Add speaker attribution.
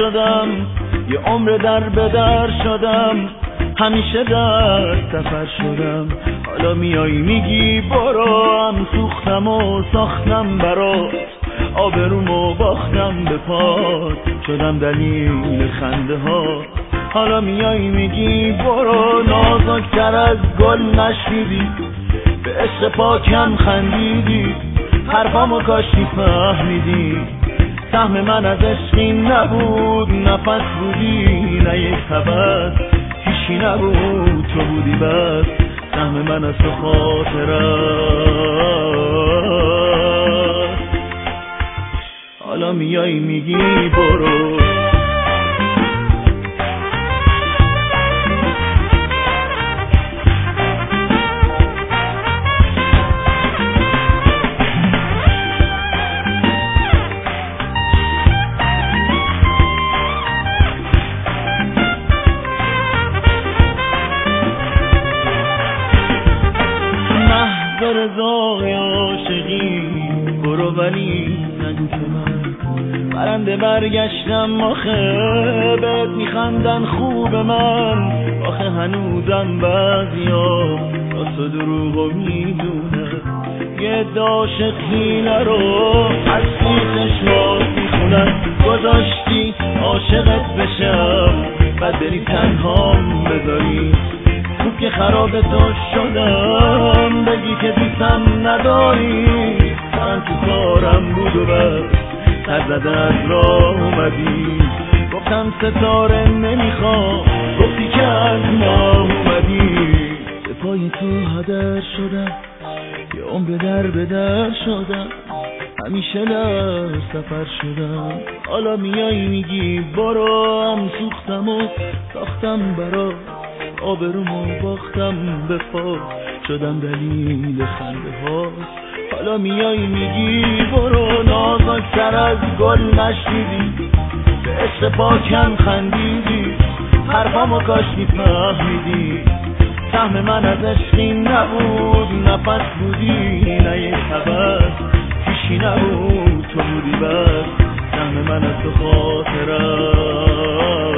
Speaker 1: شدم، یه عمر در به در شدم، همیشه در سفر شدم. حالا میای میگی برو، هم سوختم و ساختم برات، آبرومو باختم به پات، شدم دلیل خنده ها. حالا میای میگی برو، نازکتر از گل نشنیدی، به عشق پاکم خندیدی، حرفامو کاش میفهمیدی. سهم من از عشقی نبود، نفس بودی نه یک هوس، هیچی نبود تو بودی بس. سهم من از تو خاطرت. حالا میای میگی برو. رضای عاشقی برو، ولی نگو که من برنده برگشتم. آخه بهت میخندن خوب من، آخه هنوزم بعضیا راست و دروغو میدونن. یه عاشق حیله رو از توی چشمات میخونن، گذاشتی عاشقت بشم بعد بری تنهام بذاری. خوب که خراب تو شدم، بگی که دوستم نداری. من تو کارم بود و بس، سر زده از راه اومدی. گفتم ستاره نمیخوام، گفتی که از ما اومدی. به پای تو هدر شدم، یه عمر در به در شدم، همیشه در سفر شدم. حالا میای میگی برو، هم سوختم و ساختم برات، آبرومو باختم به پا، شدم دلیل خنده ها. حالا میای میگی برو، نازکتر از گل نشنیدی، به عشق پاکم خندیدی، حرفامو کاش میفهمیدی. سهم من از عشقی نبود، نفس بودی نه یک هوس، هیچی نبود تو بودی بس. سهم من از تو خاطرت.